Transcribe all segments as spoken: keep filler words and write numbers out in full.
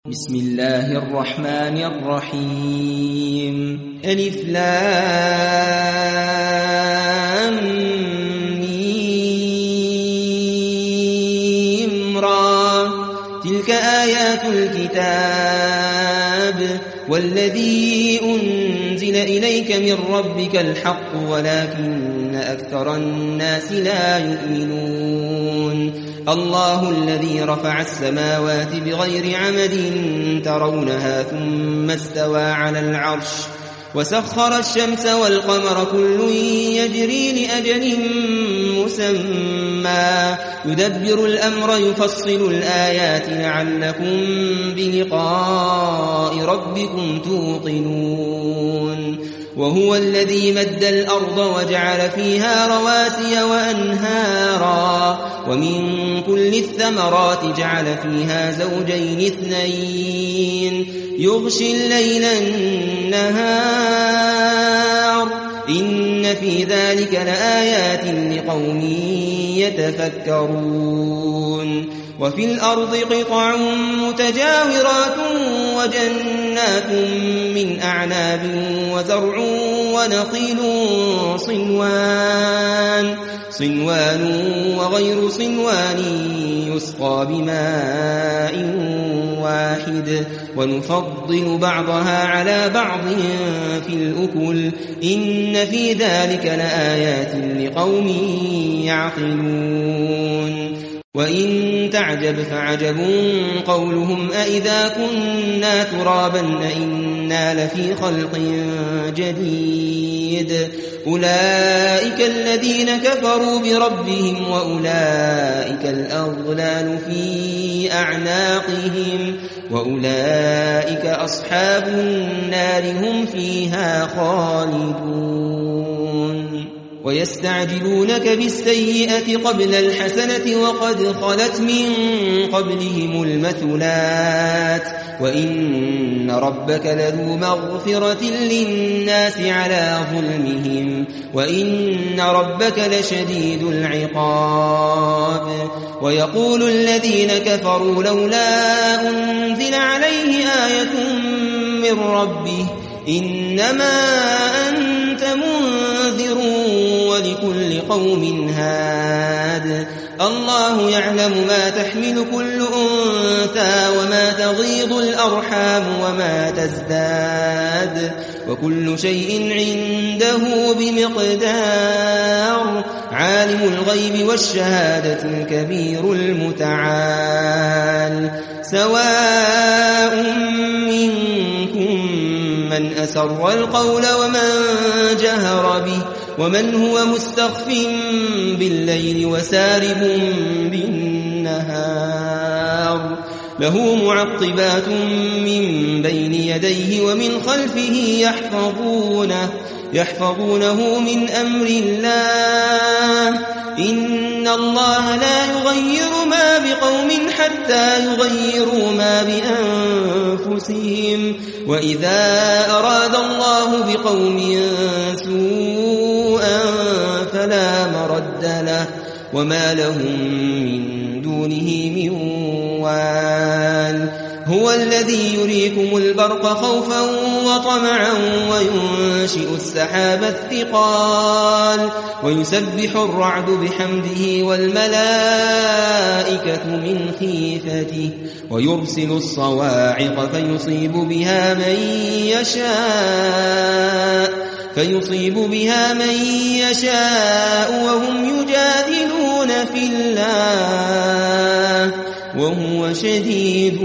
بسم الله الرحمن الرحيم ألف لام ميم را تلك آيات الكتاب والذي أنزل إليك من ربك الحق ولكن أكثر الناس لا يؤمنون الله الذي رفع السماوات بغير عمد ترونها ثم استوى على العرش وسخر الشمس والقمر كل يجري لأجل مسمى يدبر الأمر يفصل الآيات لعلكم بلقاء ربكم توقنون وهو الذي مد الأرض وجعل فيها رواسي وأنهارا ومن كل الثمرات جعل فيها زوجين اثنين يغشي الليل النهار إن في ذلك لآيات لقوم يتفكرون وفي الأرض قطع متجاورات وجنات من أعناب وزرع ونخيل صنوان صنوان وغير صنوان يسقى بماء واحد ونفضل بعضها على بعض في الأكل إن في ذلك لآيات لقوم يعقلون وإن تعجب فعجب قولهم أئذا كنا ترابا أئنا لفي خلق جديد أولئك الذين كفروا بربهم وأولئك الأغلال في أعناقهم وأولئك أصحاب النار هم فيها خالدون ويستعجلونك بالسيئة قبل الحسنة وقد خلت من قبلهم المثلات وإن ربك لذو مغفرة للناس على ظلمهم وإن ربك لشديد العقاب ويقول الذين كفروا لولا أنزل عليه آية من ربه إنما أنت منذر ولكل قوم هاد الله يعلم ما تحمل كل أنثى وما تغيض الأرحام وما تزداد وكل شيء عنده بمقدار عالم الغيب والشهادة الكبير المتعال سواء منكم من أسر القول ومن جهر به ومن هو مستخف بالليل وسارب بالنهار له معقبات من بين يديه ومن خلفه يحفظونه يحفظونه من أمر الله إن الله لا يغير ما بقوم حتى يغيروا ما بأنفسهم وإذا أراد الله بقوم سوءا فلا مرد له وما لهم من دونه من وال هو الذي يريكم البرق خوفا وطمعا وينشئ السحاب الثقال ويسبح الرعد بحمده والملائكة من خيفته ويرسل الصواعق فيصيب بها من يشاء فيصيب بها من يشاء وهم يجادلون في الله وهو شديد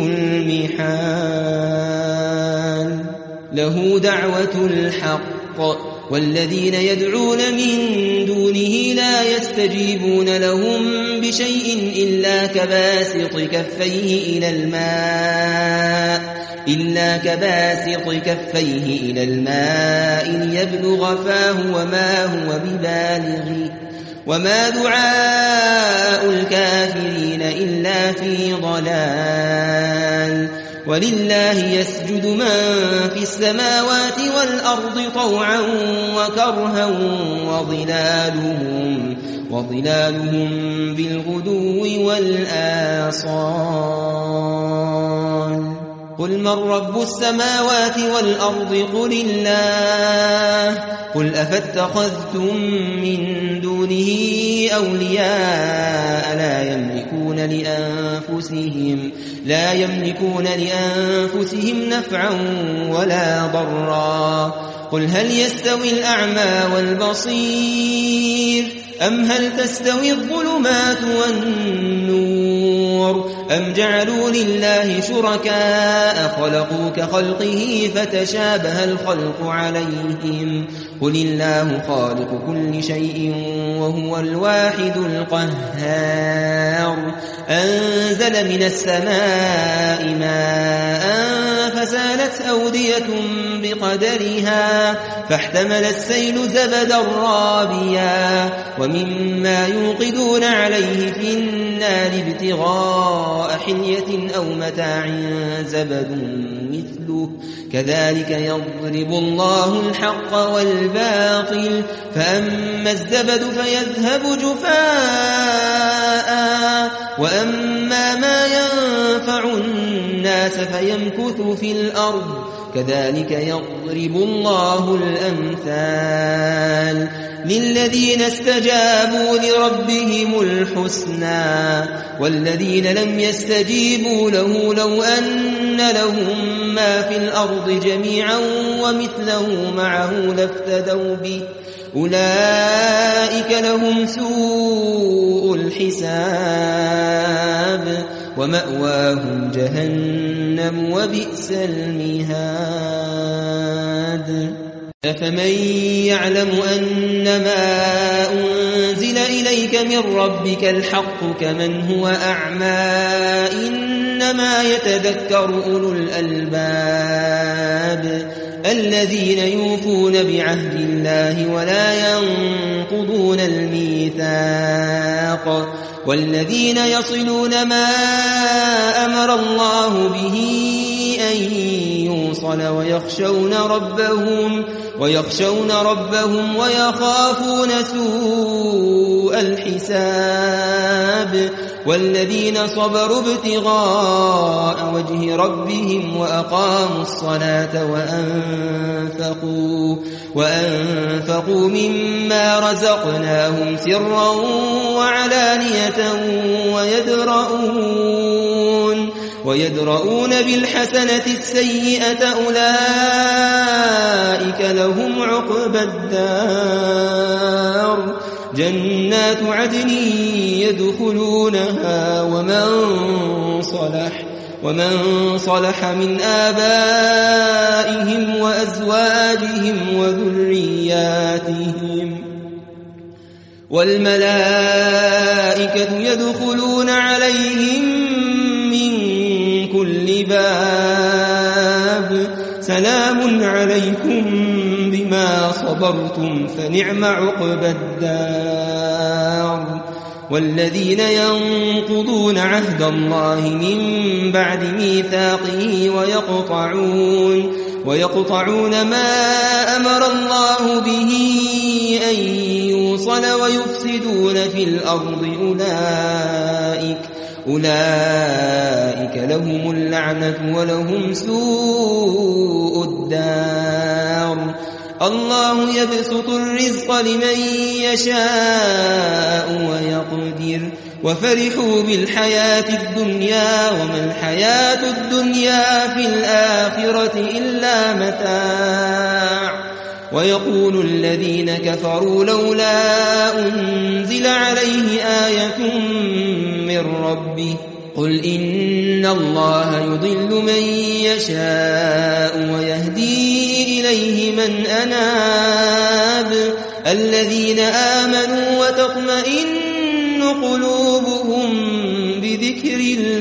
المحال له دعوة الحق والذين يدعون من دونه لا يستجيبون لهم بشيء إلا كباسط كفيه إلى الماء إلا كباسط كفيه إلى الماء ليبلغ فاه وما هو ببالغه وما دعاء الكافرين إلا في ضلال ولله يسجد من في السماوات والأرض طوعا وكرها وظلالهم وظلالهم بالغدو والآصال قل من رب السماوات والأرض قل الله قل أفاتخذتم من دونه أولياء لا يملكون لأنفسهم لا يملكون لأنفسهم نفعا ولا ضرا قل هل يستوي الأعمى والبصير أم هل تستوي الظلمات والنور أم جعلوا لله شركاء خلقوا كخلقه فتشابه الخلق عليهم قل الله خالق كل شيء وهو الواحد القهار أنزل من السماء ماء فسالت أودية بقدرها فاحتمل السيل زبدا رابيا ومما يوقدون عليه في النار ابتغاء حلية أو متاع زبد مثله كذلك يضرب الله الحق والباطل فأما الزبد فيذهب جفاء وأما ما ينفع الناس فيمكث في الأرض كذلك يضرب الله الأمثال للذين استجابوا لربهم الحسنى والذين لم يستجيبوا له لو أن لهم ما في الأرض جميعا ومثله معه لافتدوا به أولئك لهم سوء الحساب ومأواهم جهنم وبئس المهاد أفمن يعلم أنما أنزل إليك من ربك الحق كمن هو أعمى إنما يتذكر أولو الألباب الذين يوفون بعهد الله ولا ينقضون الميثاق والذين يصلون ما أمر الله به أن يوصل ويخشون ربهم ويخشون ربهم ويخافون سوء الحساب والذين صبروا ابتغاء وجه ربهم وأقاموا الصلاة وأنفقوا وأنفقوا مما رزقناهم سرا وعلانية ويدرؤون ويدرؤون بالحسنة السيئة أولئك لهم عقبى الدار جنات عدن يدخلونها ومن صلح ومن صلح من آبائهم وأزواجهم وذرياتهم والملائكة يدخلون عليهم من كل باب سلام عليكم بما صبرتم فنعم عقبى الدار والذين ينقضون عهد الله من بعد ميثاقه ويقطعون ويقطعون ما أمر الله به أن يوصل ويفسدون في الأرض أولئك أولئك لهم اللعنة ولهم سوء الدار الله يبسط الرزق لمن يشاء ويقدر وفرحوا بالحياة الدنيا وما الحياة الدنيا في الآخرة إلا متاع ويقول الذين كفروا لولا أنزل عليه آية من ربه قل إن الله يضل من يشاء ويهدي إليه من أناب الذين آمنوا وتطمئن قلوبهم بذكر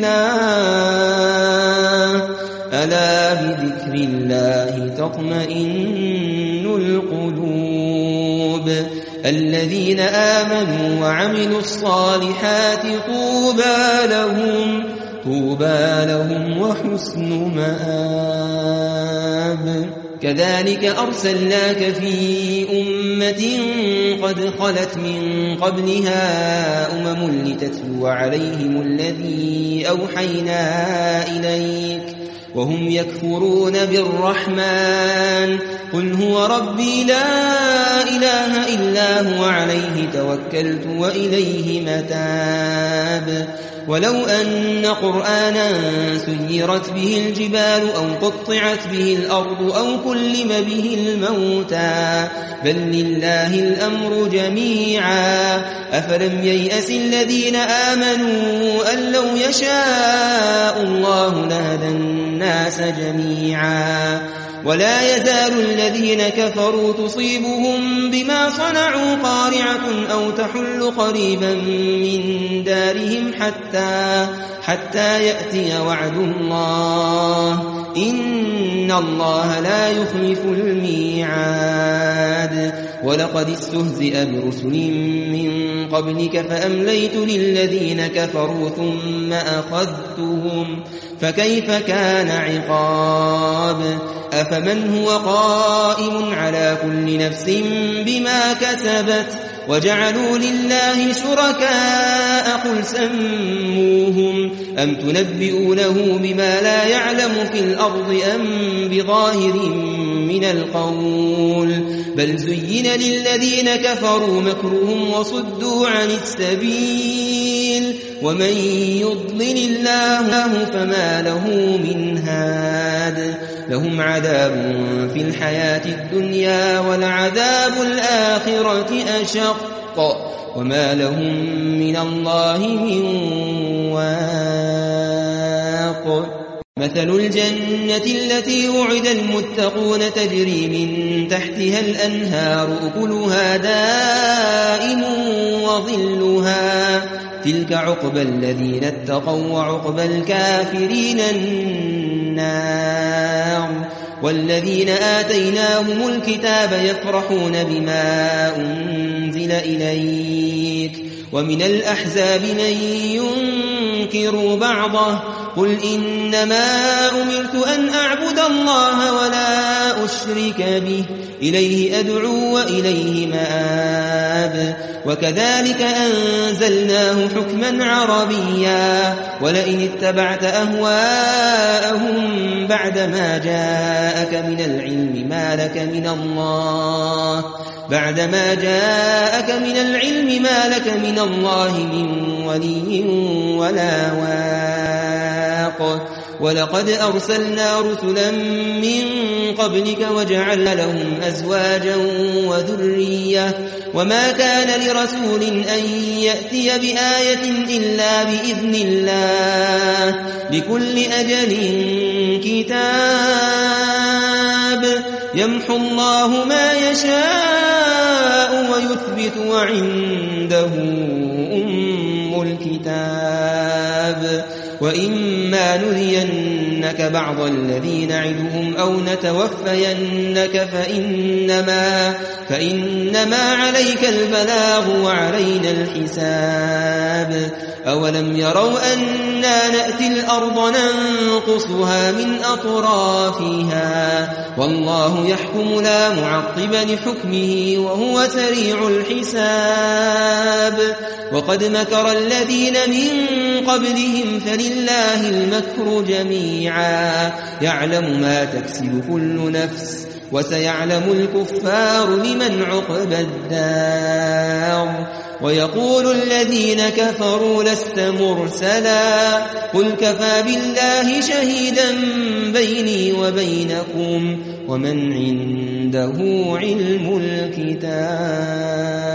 الله ألا بذكر الله تطمئن القلوب الذين آمنوا وعملوا الصالحات طوبى لهم طوبى لهم وحسن مآب كذلك أرسلناك في أمة قد خلت من قبلها أمم لتتلو عليهم الذي أوحينا إليك وهم يكفرون بالرحمن قل هو ربي لا إله إلا هو عليه توكلت وإليه متاب ولو أن قرآنا سيرت به الجبال أو قطعت به الأرض أو كلم به الموتى بل لله الأمر جميعا أفلم ييأس الذين آمنوا أن لو يشاء الله لهدى الناس جميعا ولا يزال الذين كفروا تصيبهم بما صنعوا قارعة أو تحل قريبا من دارهم حتى حتى يأتي وعد الله إن الله لا يخلف الميعاد ولقد استهزئ برسل من قبلك فأمليت للذين كفروا ثم أخذتهم فكيف كان عقاب أفمن هو قائم على كل نفس بما كسبت وجعلوا لله شركاء قل سموهم أم تنبئونه بما لا يعلم في الأرض أم بظاهر من القول بل زين للذين كفروا مكرهم وصدوا عن السبيل ومن يضلل الله فما له من هاد لهم عذاب في الحياة الدنيا ولعذاب الآخرة أشق وما لهم من الله من واق مثل الجنة التي وعد المتقون تجري من تحتها الأنهار أكلها دائم وظلها تلك عقبى الذين اتقوا وعقبى الكافرين النار والذين آتيناهم الكتاب يفرحون بما أنزل إليك ومن الأحزاب من ينكر بعضه قل إنما أمرت أن أعبد الله ولا أشرك به إليه أدعو وإليه مآب وكذلك أنزلناه حكما عربيا ولئن اتبعت أهواءهم بعدما جاءك من العلم ما لك من الله بعدما جاءك من العلم ما لك من الله من ولي ولا واق ولقد أرسلنا رسلا من قبلك وجعلنا لهم أزواجا وذرية وما كان لرسول أن يأتي بآية إلا بإذن الله لكل أجل كتاب يمحو الله ما يشاء ويثبت وعنده أم الكتاب وإما نرينك بعض الذي نعدهم أو نتوفينك فإنما, فإنما عليك البلاغ وعلينا الحساب أولم يروا أنا نأتي الأرض ننقصها من أطرافها والله يحكم لا معقب لحكمه وهو سريع الحساب وقد مكر الذين من قبلهم فلله المكر جميعا يعلم ما تكسب كل نفس وسيعلم الكفار لمن عقبى الدار ويقول الذين كفروا لست مرسلا قل كفى بالله شهيدا بيني وبينكم ومن عنده علم الكتاب